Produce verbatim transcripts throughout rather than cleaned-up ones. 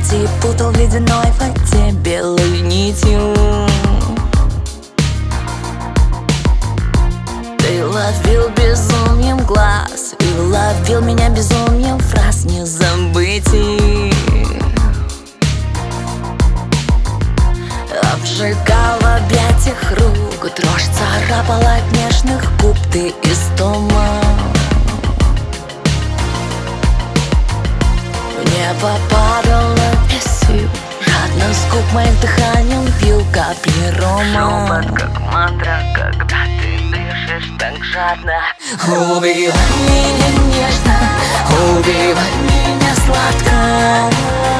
объятий путал в ледяной воде белой нитью. Ты ловил безумием глаз и ловил меня безумием фраз не забытий. Обжигал в объятиях рук, дрожь царапала от нежных губ. Ты истома. В небо падала песью, жадно с губ моих дыханием пил капли рома. Шепот как мантра, когда ты дышишь так жадно. Убивай меня нежно, убивай меня сладко.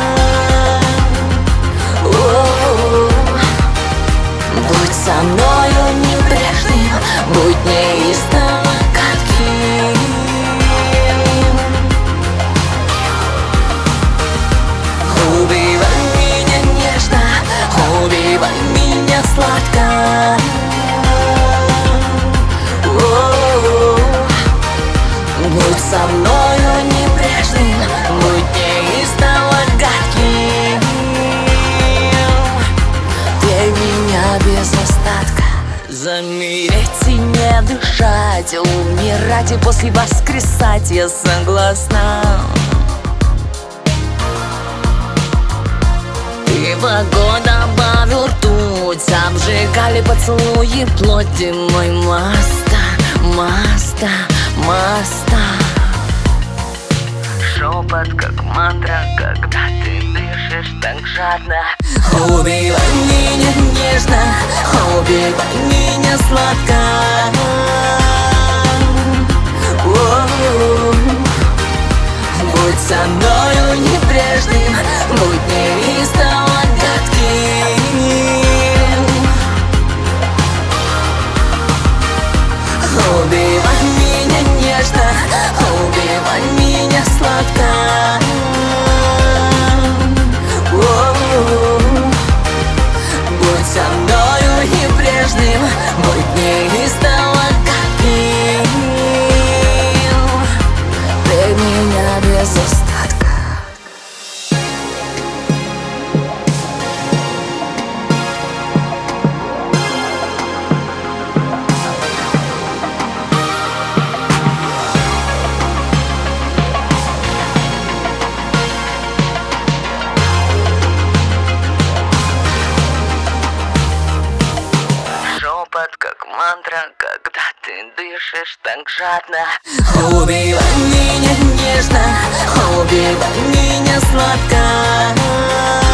О-о-о. Будь со мною небрежным, будь неистово гадким. Убивай меня нежно, убивай меня сладко. О-о-о. Будь со мною небрежным, будь неистово гадким. Пей меня без остатка, замереть и не дышать, умирать и после воскресать я согласна. Ты в огонь добавил ртуть, обжигали поцелуи плоти мой маста, маста, маста. Шепот как мантра, когда ты дышишь так жадно. Убивай меня нежно, убивай меня сладко. О-о-о. Будь со мною небрежным, будь неистово гадким. Убивай меня нежно, убивай меня сладко. О-о-о. Будь со мною небрежным, будь неистово гадким. Пей меня без остатка. Шепот как мантра, когда ты дышишь так жадно. Убивай меня нежно, убивай меня сладко.